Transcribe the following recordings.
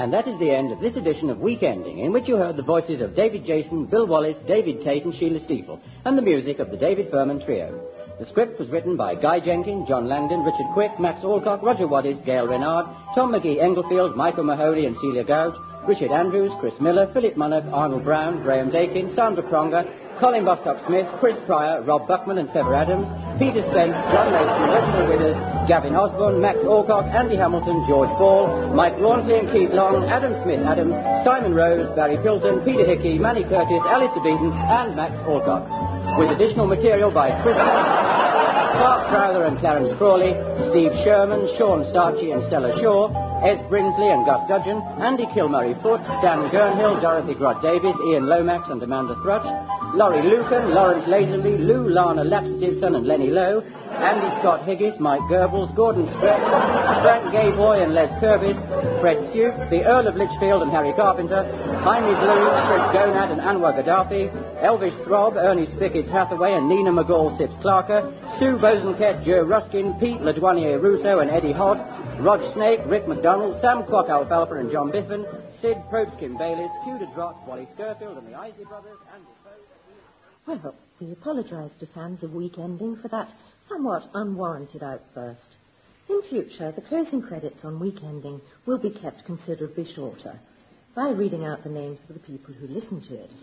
And that is the end of this edition of Weekending, in which you heard the voices of David Jason, Bill Wallace, David Tate and Sheila Steeple, and the music of the David Furman Trio. The script was written by Guy Jenkins, John Langdon, Richard Quick, Max Alcock, Roger Waddis, Gail Renard, Tom McGee Englefield, Michael Mahoney and Celia Gout, Richard Andrews, Chris Miller, Philip Munnock, Arnold Brown, Graham Dakin, Sandra Pronger, Colin Bostock-Smith, Chris Pryor, Rob Buckman and Feather Adams, Peter Spence, John Mason, Reginald Withers, Gavin Osborne, Max Alcock, Andy Hamilton, George Ball, Mike Launsley and Keith Long, Adam Smith-Adams, Simon Rose, Barry Pilton, Peter Hickey, Manny Curtis, Alistair Beaton and Max Alcock. With additional material by Chris Clark Crowther and Clarence Crawley, Steve Sherman, Sean Starchy and Stella Shaw, Ez Brinsley and Gus Dudgeon, Andy Kilmurray Foote, Stan Gernhill, Dorothy Grod Davies, Ian Lomax and Amanda Thrush, Laurie Lucan, Lawrence Lazenby, Lou Lana Laxativeson and Lenny Lowe, Andy Scott Higgis, Mike Goebbels, Gordon Stretch, Frank Gayboy and Les Curbis, Fred Stukes, the Earl of Lichfield and Harry Carpenter, Jaime Blue, Chris Gonad and Anwar Gaddafi, Elvish Throb, Ernie Spickett Hathaway and Nina McGall Sips Clarker, Sue Bosanquet, Joe Ruskin, Pete Ledouanier Russo and Eddie Hodd, Rog Snake, Rick McDonald, Sam Quack Alfalfa and John Biffin, Sid Probskin Bayliss, Tudor Drott, Wally Scurfield and the Isley Brothers, Andy Poe. Well, we apologise to fans of Weekending for that somewhat unwarranted outburst. In future, the closing credits on Weekending will be kept considerably shorter by reading out the names of the people who listen to it.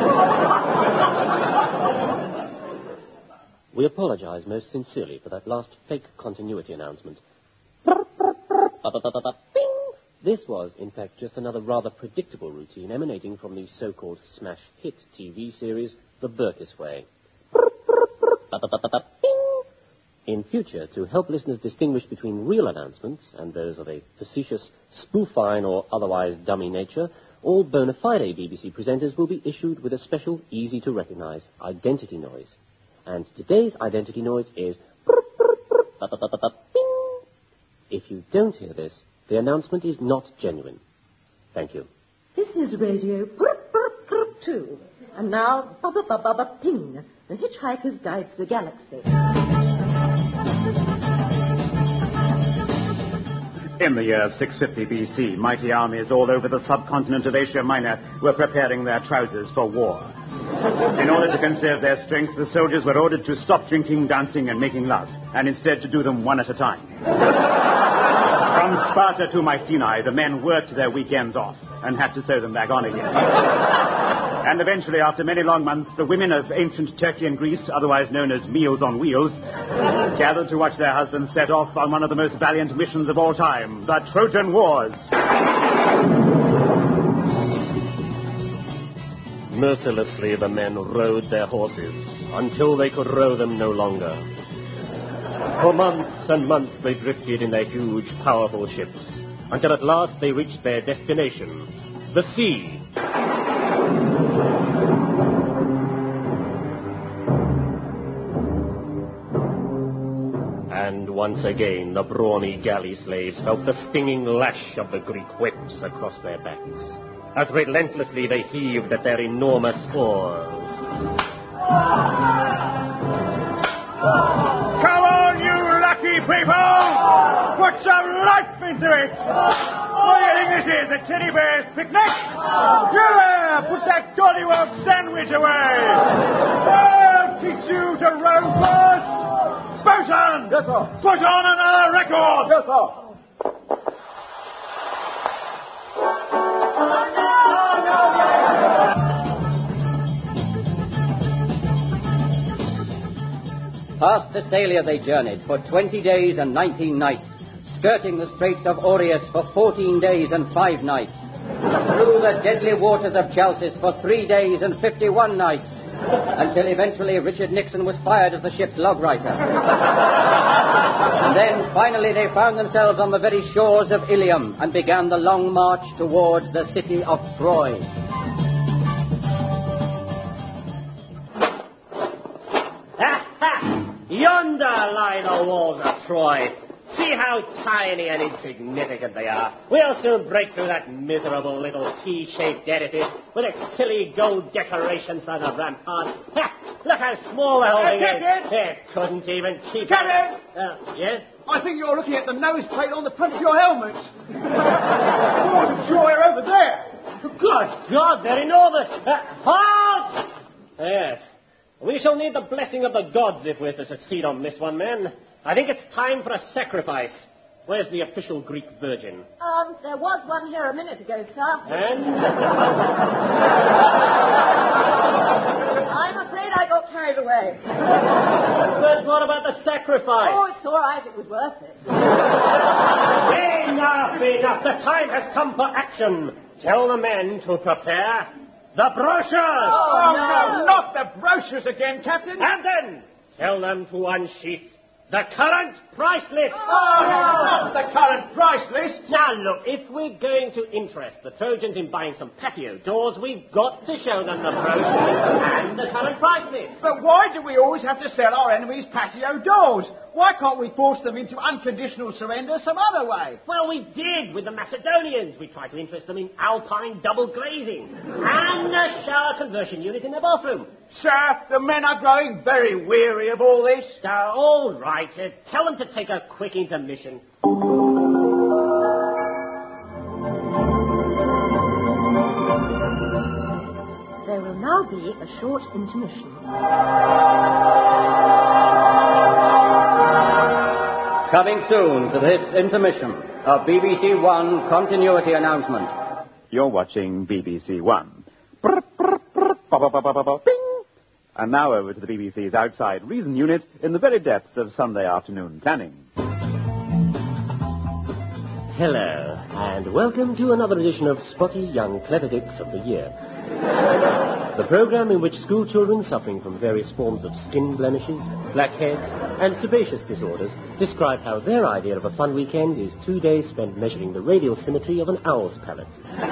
We apologise most sincerely for that last fake continuity announcement. This was, in fact, just another rather predictable routine emanating from the so-called smash hit TV series, The Burkiss Way. In future, to help listeners distinguish between real announcements and those of a facetious, spoofine or otherwise dummy nature, all bona fide BBC presenters will be issued with a special, easy-to-recognize identity noise. And today's identity noise is... If you don't hear this, the announcement is not genuine. Thank you. This is Radio 2. And now, Ping, the Hitchhiker's Guide to the Galaxy. In the year 650 BC, mighty armies all over the subcontinent of Asia Minor were preparing their trousers for war. In order to conserve their strength, the soldiers were ordered to stop drinking, dancing, and making love, and instead to do them one at a time. From Sparta to Mycenae, the men worked their weekends off and had to sew them back on again. And eventually, after many long months, the women of ancient Turkey and Greece, otherwise known as Meals on Wheels, gathered to watch their husbands set off on one of the most valiant missions of all time, the Trojan Wars. Mercilessly, the men rode their horses until they could row them no longer. For months and months they drifted in their huge, powerful ships, until at last they reached their destination, the sea. And once again, the brawny galley slaves felt the stinging lash of the Greek whips across their backs, as relentlessly they heaved at their enormous oars. Come on, you lucky people! Put some life into it! What do you think this is, a teddy bear's picnic? You there! Put that Goldilocks sandwich away! I'll teach you to row first! Bosun! Yes, sir. Put on another record! Yes, sir. Past Thessalia they journeyed for 20 days and 19 nights, skirting the Straits of Aureus for 14 days and 5 nights, through the deadly waters of Chalcis for 3 days and 51 nights, until eventually Richard Nixon was fired as the ship's log writer. And then, finally, they found themselves on the very shores of Ilium and began the long march towards the city of Troy. Yonder lie the walls of Troy. See See how tiny and insignificant they are. We'll soon break through that miserable little T-shaped edifice with its silly gold decorations for the rampart. Ha! Look how small the whole thing is. It couldn't even keep... Captain! Yes? I think you're looking at the nose plate on the front of your helmet. Oh, the joy over there. Good God, they're enormous. Halt! Yes. We shall need the blessing of the gods if we're to succeed on this one, men. I think it's time for a sacrifice. Where's the official Greek virgin? There was one here a minute ago, sir. And? I'm afraid I got carried away. But what about the sacrifice? Oh, it's all right. It was worth it. Enough. The time has come for action. Tell the men to prepare the brochures. Oh, no, not the brochures again, Captain. And then tell them to unsheath the current price list. Oh, not the current price list. Now, look, if we're going to interest the Trojans in buying some patio doors, we've got to show them the brochures and the current price list. But why do we always have to sell our enemies patio doors? Why can't we force them into unconditional surrender some other way? Well, we did with the Macedonians. We tried to interest them in alpine double glazing and a shower conversion unit in their bathroom. Sir, the men are growing very weary of all this. All right. Tell them to take a quick intermission. There will now be a short intermission. Coming soon to this intermission, a BBC One continuity announcement. You're watching BBC One. Brr, brr, brr, ba, ba, ba, ba, ba, ba, bing. And now over to the BBC's Outside Reason unit in the very depths of Sunday afternoon planning. Hello, and welcome to another edition of Spotty Young Clever Dicks of the Year. The programme in which school children suffering from various forms of skin blemishes, blackheads, and sebaceous disorders describe how their idea of a fun weekend is 2 days spent measuring the radial symmetry of an owl's palate.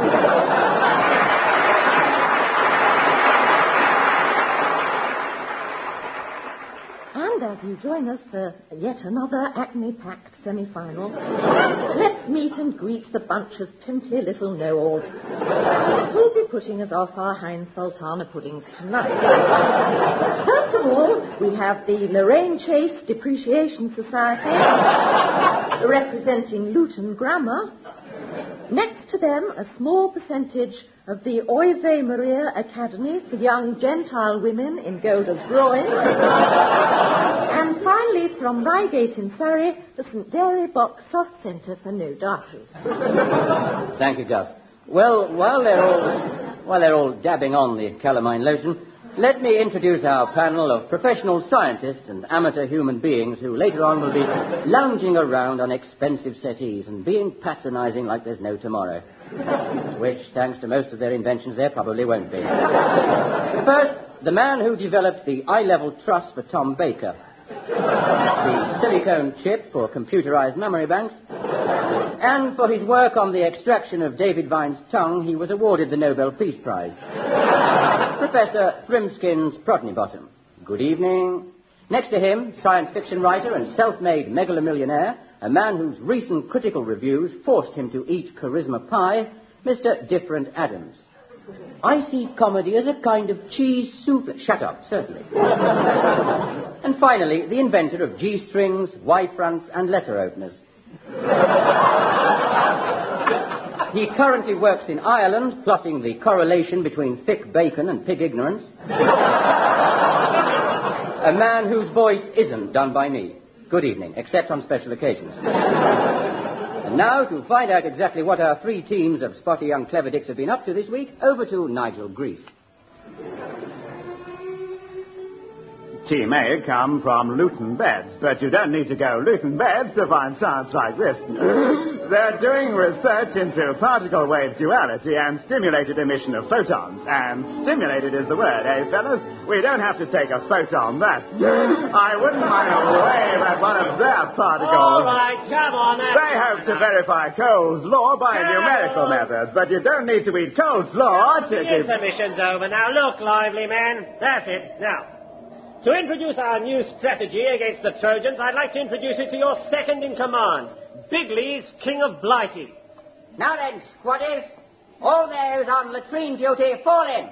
As you join us for yet another Acme-packed semi-final, let's meet and greet the bunch of pimply little know-alls who'll be putting us off our Heinz Sultana puddings tonight. First of all, we have the Lorraine Chase Depreciation Society, representing Luton Grammar. Next to them, a small percentage of the Oive Maria Academy for young Gentile women in Golder's Groin. And finally, from Reigate in Surrey, the St. Dairy Box Soft Centre for No Darkies. Thank you, Gus. Well, while they're all dabbing on the calamine lotion, let me introduce our panel of professional scientists and amateur human beings who later on will be lounging around on expensive settees and being patronizing like there's no tomorrow. Which, thanks to most of their inventions, there probably won't be. First, the man who developed the eye-level truss for Tom Baker, the silicone chip for computerized memory banks, and for his work on the extraction of David Vine's tongue, he was awarded the Nobel Peace Prize. Professor Thrimskin's Protney Bottom. Good evening. Next to him, science fiction writer and self-made megalomillionaire, a man whose recent critical reviews forced him to eat charisma pie, Mr. Different Adams. I see comedy as a kind of cheese soup. Shut up, certainly. And finally, the inventor of G-strings, Y-fronts, and letter openers. He currently works in Ireland, plotting the correlation between thick bacon and pig ignorance. A man whose voice isn't done by me. Good evening, except on special occasions. And now, to find out exactly what our three teams of spotty young clever dicks have been up to this week, over to Nigel Grease. Team A come from Luton Beds, but you don't need to go Luton Beds to find science like this. They're doing research into particle wave duality and stimulated emission of photons. And stimulated is the word, eh, fellas? We don't have to take a photon, that. I wouldn't mind a wave at one of their particles. All right, come on. They hope to verify Cole's law by numerical methods, but you don't need to eat Cole's law to The intermission's over now. Look, lively man. That's it. Now, To introduce our new strategy against the Trojans, I'd like to introduce you to your second in command, Bigley's King of Blighty. Now then, squatters, all those on latrine duty, fall in.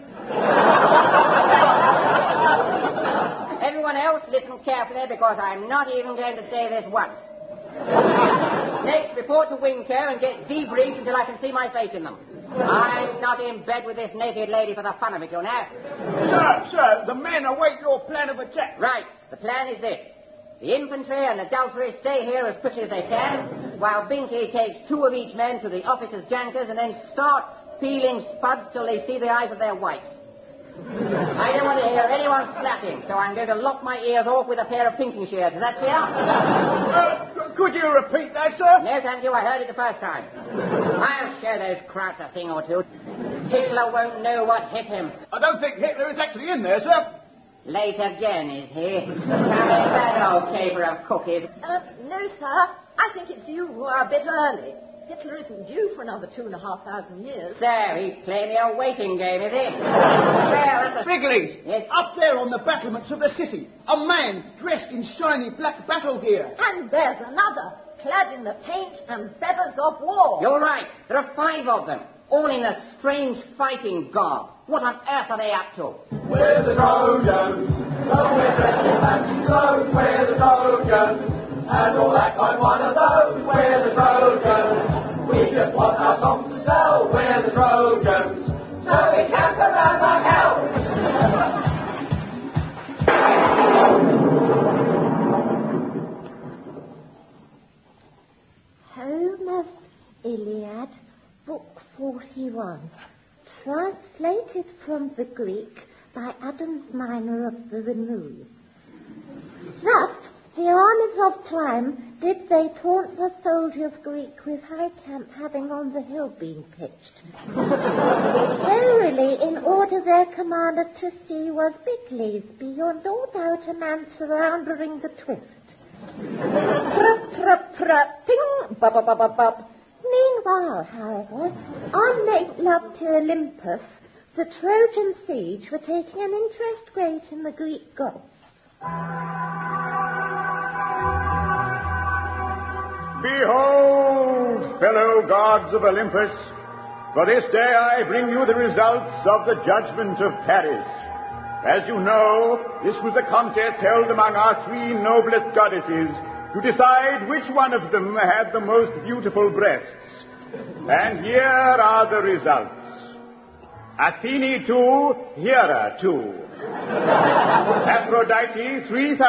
Everyone else, listen carefully, because I'm not even going to say this once. Next, report to Winker and get debriefed until I can see my face in them. I'm not in bed with this naked lady for the fun of it, you know. Sir, the men await your plan of attack. Right, the plan is this. The infantry and adultery stay here as quickly as they can, while Binky takes 2 of each men to the officers' jankers and then starts peeling spuds till they see the eyes of their wives. I don't want to hear anyone slapping, so I'm going to lock my ears off with a pair of pinking shears. Is that clear? Could you repeat that, sir? No, thank you. I heard it the first time. I'll show those Krauts a thing or two. Hitler won't know what hit him. I don't think Hitler is actually in there, sir. Late again, is he? That old caper of cookies. No, sir. I think it's you who are a bit early. Hitler isn't due for another 2,500 years. So, he's playing the old waiting game, is he? Well, that's a... Bigley's, Yes? up there on the battlements of the city, a man dressed in shiny black battle gear. And there's another, clad in the paint and feathers of war. You're right. There are 5 of them, all in a strange fighting garb. What on earth are they up to? We're the Trojans, so we're dressed in fancy clothes. We're the Trojans, and all act like one of those. We're the Trojans, we just want our songs to sell. We're the Trojans, so we camp around like hell. Homer's Iliad, Book 41, translated from the Greek by Adams Minor of the Remove. Thus, the armies of time did they taunt the soldiers Greek with high camp having on the hill been pitched. Verily, in order their commander to see was Bigley's, beyond all doubt a man surrounding the twist. Ting, bub, bub, bub, bub. Meanwhile, however, on make love to Olympus, the Trojan siege were taking an interest great in the Greek gods. Behold, fellow gods of Olympus, for this day I bring you the results of the judgment of Paris. As you know, this was a contest held among our 3 noblest goddesses to decide which one of them had the most beautiful breasts. And here are the results. Athene 2, Hera 2. Aphrodite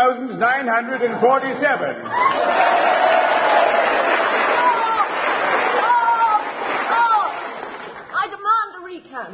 3,947. I demand a recount.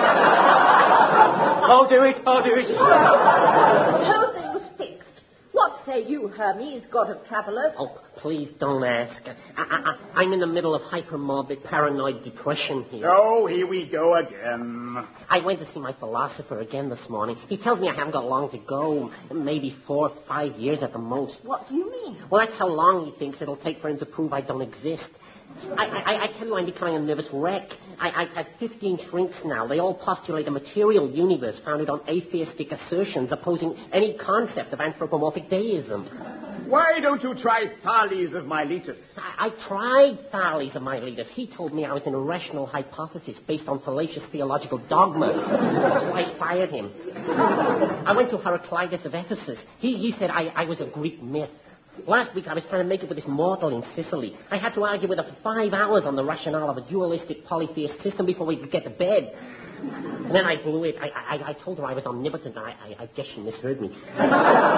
I'll do it. Whole thing was fixed. What say you, Hermes, god of travellers? Oh, please don't ask. I'm in the middle of hypermorbid paranoid depression here. Oh, here we go again. I went to see my philosopher again this morning. He tells me I haven't got long to go, maybe 4 or 5 years at the most. What do you mean? Well, that's how long he thinks it'll take for him to prove I don't exist. I tell you, I'm becoming a nervous wreck. I've had 15 shrinks now. They all postulate a material universe founded on atheistic assertions opposing any concept of anthropomorphic deism. Why don't you try Thales of Miletus? I tried Thales of Miletus. He told me I was an irrational hypothesis based on fallacious theological dogma. So I fired him. I went to Heraclitus of Ephesus. He said I was a Greek myth. Last week I was trying to make it with this mortal in Sicily. I had to argue with her for 5 hours on the rationale of a dualistic polytheist system before we could get to bed. And then I blew it. I told her I was omnipotent. I guess she misheard me. Well,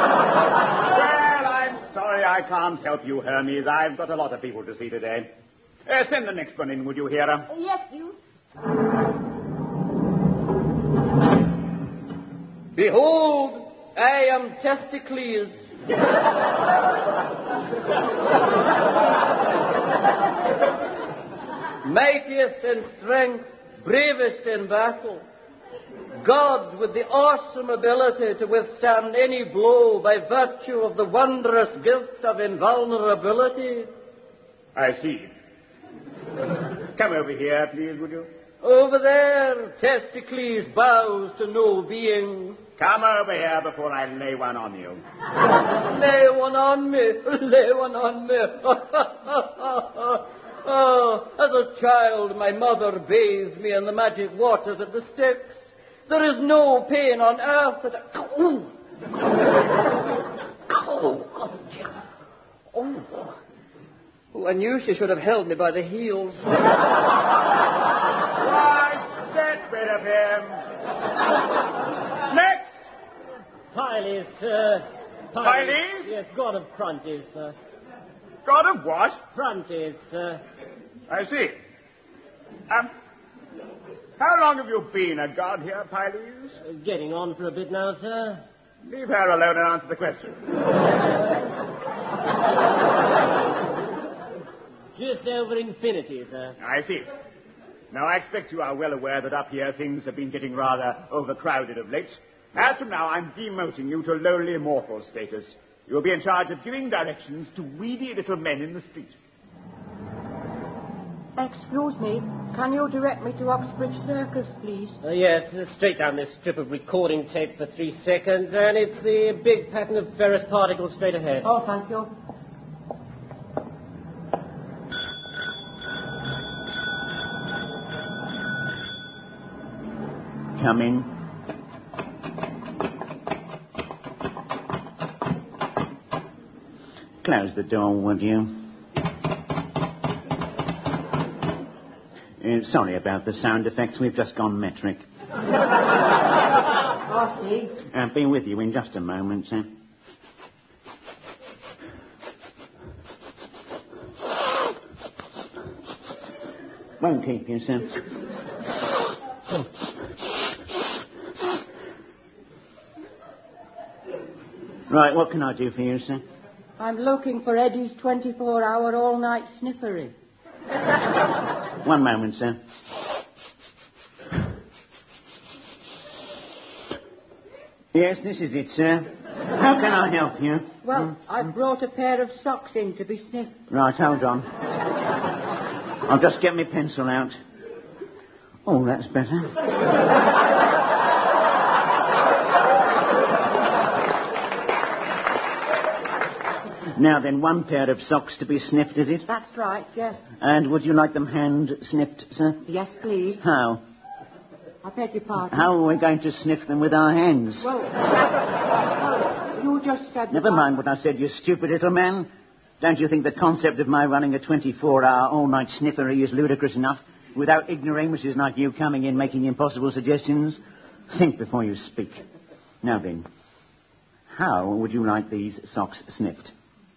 I'm sorry I can't help you, Hermes. I've got a lot of people to see today. Send the next one in, would you, Hera? Yes, you. Behold, I am Testicles. Mightiest in strength, bravest in battle. God with the awesome ability to withstand any blow by virtue of the wondrous gift of invulnerability. I see. Come over here, please, would you? Over there, Testicles bows to no being. Come over here before I lay one on you. Lay one on me. Lay one on me. Oh, as a child, my mother bathed me in the magic waters of the Styx. There is no pain on earth that... Oh, I knew she should have held me by the heels. Right, get rid of him. Next! Pylades, sir. Pylades? Yes, god of Frontes, sir. God of what? Frontes, sir. I see. How long have you been a god here, Pylades? Getting on for a bit now, sir. Leave her alone and answer the question. Just over infinity, sir. I see. Now, I expect you are well aware that up here things have been getting rather overcrowded of late. As from now, I'm demoting you to lowly mortal status. You'll be in charge of giving directions to weedy little men in the street. Excuse me, can you direct me to Oxbridge Circus, please? Yes, straight down this strip of recording tape for 3 seconds, and it's the big pattern of ferrous particles straight ahead. Oh, thank you. Come in. Close the door, would you? Sorry about the sound effects. We've just gone metric. I see. I'll be with you in just a moment, sir. Won't keep you, sir. Right, what can I do for you, sir? I'm looking for Eddie's 24-hour all-night sniffery. 1 moment, sir. Yes, this is it, sir. How can I help you? Well, I've brought a pair of socks in to be sniffed. Right, hold on. I'll just get my pencil out. Oh, that's better. Now then, 1 pair of socks to be sniffed, is it? That's right, yes. And would you like them hand sniffed, sir? Yes, please. How? I beg your pardon. How are we going to sniff them with our hands? Well, you just said... Never mind what I said, you stupid little man. Don't you think the concept of my running a 24-hour all-night sniffery is ludicrous enough, without ignoramuses like you coming in making impossible suggestions? Think before you speak. Now then, how would you like these socks sniffed?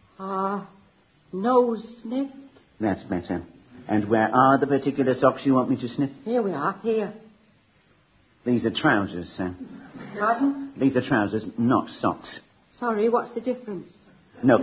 Nose sniffed. That's better. And where are the particular socks you want me to sniff? Here we are, here. These are trousers, sir. Pardon? These are trousers, not socks. Sorry, what's the difference? Look.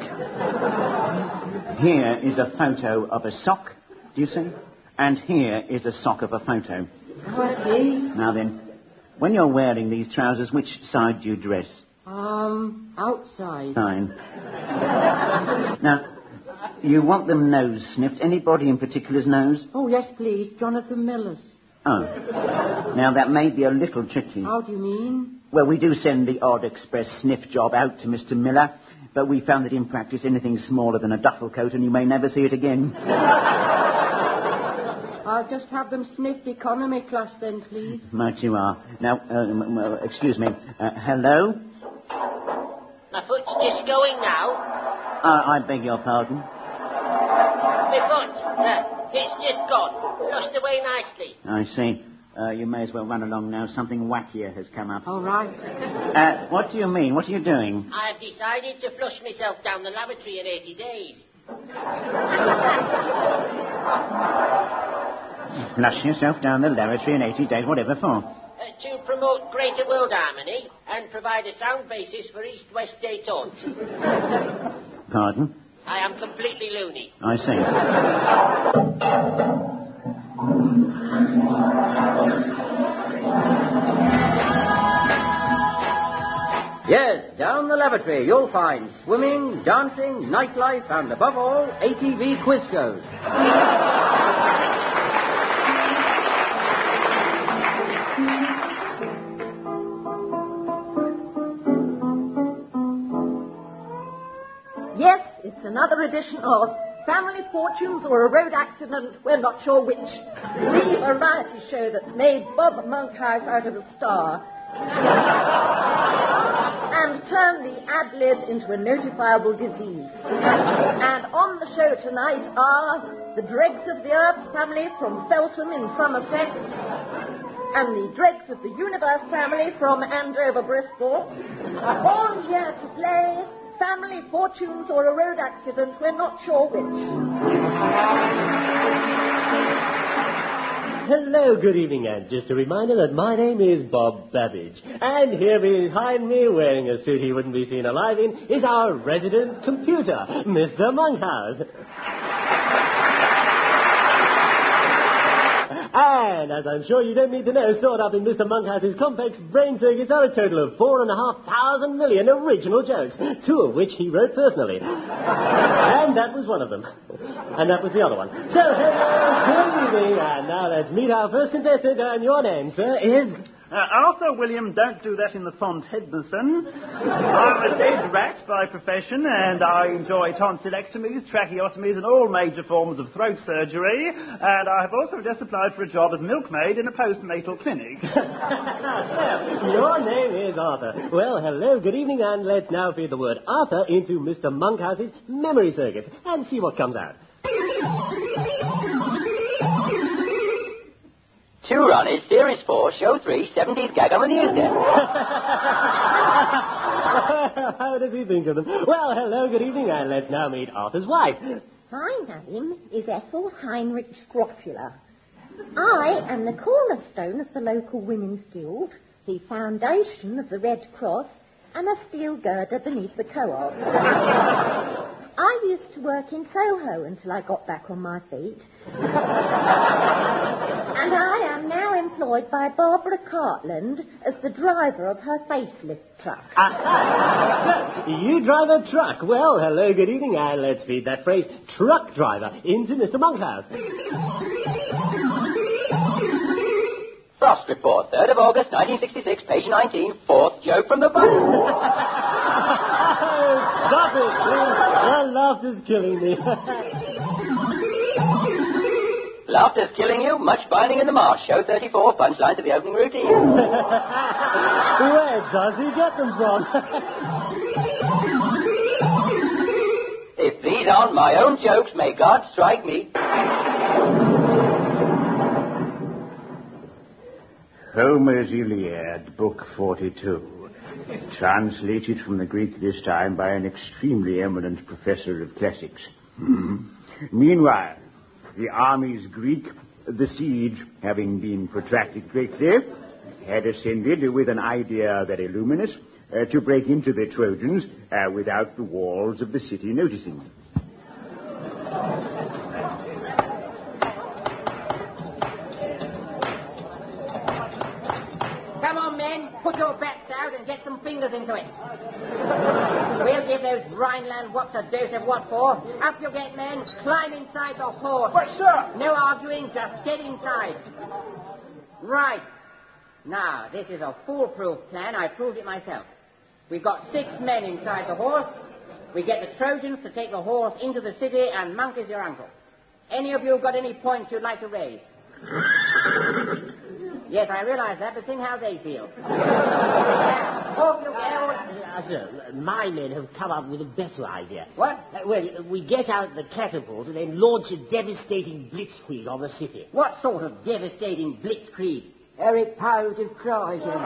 Here is a photo of a sock, do you see? And here is a sock of a photo. Oh, I see. Now then, when you're wearing these trousers, which side do you dress? Outside. Fine. Now, you want them nose sniffed. Anybody in particular's nose? Oh, yes, please. Jonathan Miller's. Oh. Now, that may be a little tricky. How do you mean? Well, we do send the odd express sniff job out to Mr. Miller, but we found that in practice anything smaller than a duffel coat and you may never see it again. I'll just have them sniffed economy class then, please. Right you are. Now, excuse me. Hello? My foot's just going now. I beg your pardon? My foot, it's just gone. Lost away nicely. I see. You may as well run along now. Something wackier has come up. All right. What do you mean? What are you doing? I have decided to flush myself down the lavatory in 80 days. Flush yourself down the lavatory in 80 days, whatever for? To promote greater world harmony and provide a sound basis for East-West détente. Pardon? I am completely loony. I see. Yes, down the lavatory you'll find swimming, dancing, nightlife, and above all, ATV quiz shows. another edition of Family Fortunes or a Road Accident, we're not sure which. The variety show that's made Bob Monkhouse out of a star and turned the ad-lib into a notifiable disease. And on the show tonight are the Dregs of the Earth family from Feltham in Somerset, and the Dregs of the Universe family from Andover, Bristol, all here to play Family Fortunes or a Road Accident, we're not sure which. Hello, good evening, and just a reminder that my name is Bob Babbage. And here behind me, wearing a suit he wouldn't be seen alive in, is our resident computer, Mr. Monkhouse. And, as I'm sure you don't need to know, stored up in Mr. Monkhouse's complex brain circuits are a total of 4,500 million original jokes, 2 of which he wrote personally. And that was one of them. And that was the other one. So, hello, good evening, and now let's meet our first contestant, and your name, sir, is... Arthur William, don't do that in the font, Hedberson. I'm a dead rat by profession, and I enjoy tonsillectomies, tracheotomies, and all major forms of throat surgery. And I have also just applied for a job as milkmaid in a postnatal clinic. Your name is Arthur. Well, hello, good evening, and let's now feed the word Arthur into Mr. Monkhouse's memory circuit and see what comes out. 2 Ronnie's, Series 4, Show 3, 70s gag on the news desk. How does he think of them? Well, hello, good evening, and let's now meet Arthur's wife. My name is Ethel Heinrich Scrofula. I am the cornerstone of the local Women's Guild, the foundation of the Red Cross, and a steel girder beneath the co-op. I used to work in Soho until I got back on my feet. And I am now employed by Barbara Cartland as the driver of her facelift truck. You drive a truck. Well, hello, good evening, and let's feed that phrase, truck driver, into Mr. Monkhouse. Frost Report, 3rd of August, 1966, page 19, 4th joke from the book. Stop it, please. That laughter's killing me. Laughter's killing you, much binding in the marsh. Show 34, punchlines of the opening routine. Where does he get them from? If these aren't my own jokes, may God strike me. Homer's Iliad, Book 42. Translated from the Greek this time by an extremely eminent professor of classics. Meanwhile, the army's Greek, the siege having been protracted greatly, had ascended with an idea very luminous to break into the Trojans without the walls of the city noticing them. Come on, men, put your backs out and get some fingers into it. We'll give those Rhineland wops a dose of what for. Up you get, men. Climb inside the horse. But, sir... No arguing, just get inside. Right. Now, this is a foolproof plan. I proved it myself. We've got 6 men inside the horse. We get the Trojans to take the horse into the city, and Monk is your uncle. Any of you got any points you'd like to raise? Yes, I realize that, but think how they feel. Off you go. Sir, my men have come up with a better idea. What? We get out the catapult and then launch a devastating blitzkrieg on the city. What sort of devastating blitzkrieg? Eric Powell to Croydon.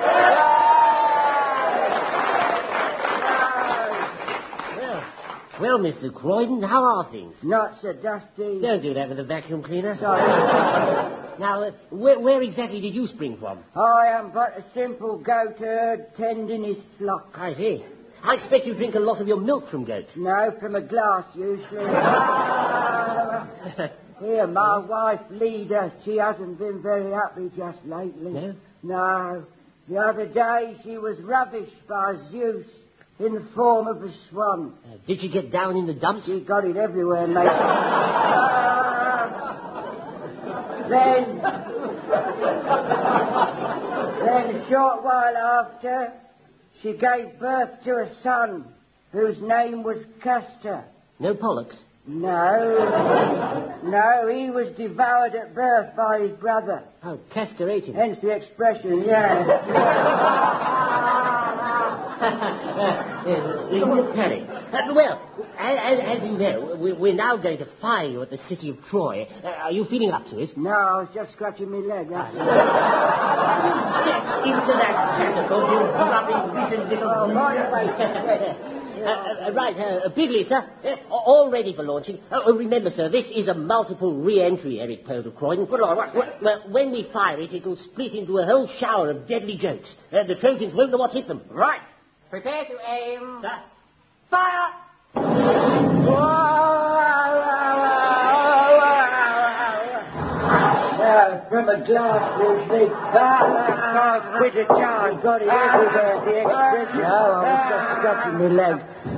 Well, Mr. Croydon, how are things? Not so dusty. Don't do that with a vacuum cleaner. Sorry. Now, where exactly did you spring from? I am but a simple goatherd tending his flock. I see. I expect you drink a lot of your milk from goats. No, from a glass, usually. Here, my wife, Leda, she hasn't been very happy just lately. No? No. The other day, she was ravished by Zeus in the form of a swan. Did she get down in the dumps? She got it everywhere, mate. Then, a short while after, she gave birth to a son whose name was Castor. No Pollux? No. No, he was devoured at birth by his brother. Oh, castrated. Hence the expression, yeah. Isn't it funny? Well, as you know, we're now going to fire you at the city of Troy. Are you feeling up to it? No, I was just scratching my leg. That's Get into that catapult, you blubbing, wizened little... Right, Bigley, sir. All ready for launching. Remember, sir, this is a multiple re-entry, Eric Poe of Croydon. Good Lord, what's that? Well, when we fire it, it'll split into a whole shower of deadly jokes. The Trojans won't know what hit them. Right. Prepare to aim. Sir? Fire! from a glass will sleep. Quit a jar, got it everywhere, the expression. No, I was just scratching my leg.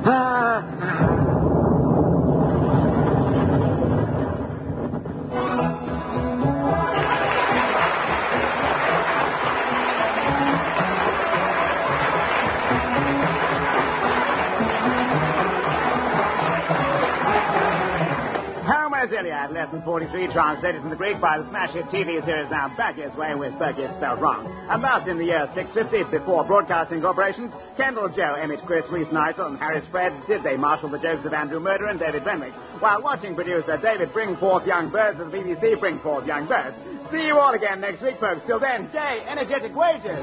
Iliad, lesson 43, translated from the Greek by the smash hit TV series Now Baggett's Way, with Baggett spelled wrong. And thus, in the year 650, before Broadcasting Corporation, Kendall, Joe, Emmett, Chris, Reese Nigel, and Harry Spread did they marshal the jokes of Andrew Murder and David Renwick, while watching producer David bring forth young birds of the BBC bring forth young birds. See you all again next week, folks. Till then, gay, energetic wages.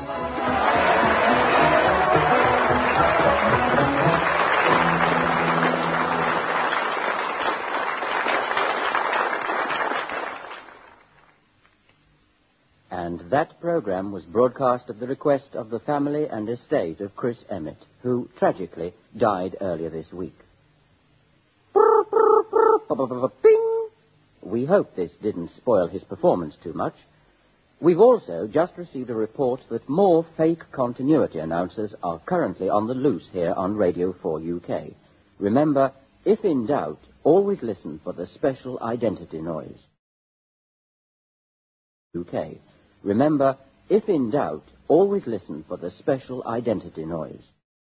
And that program was broadcast at the request of the family and estate of Chris Emmett, who tragically died earlier this week. Bing! We hope this didn't spoil his performance too much. We've also just received a report that more fake continuity announcers are currently on the loose here on Radio 4 UK. Remember, if in doubt, always listen for the special identity noise. UK. Remember, if in doubt, always listen for the special identity noise.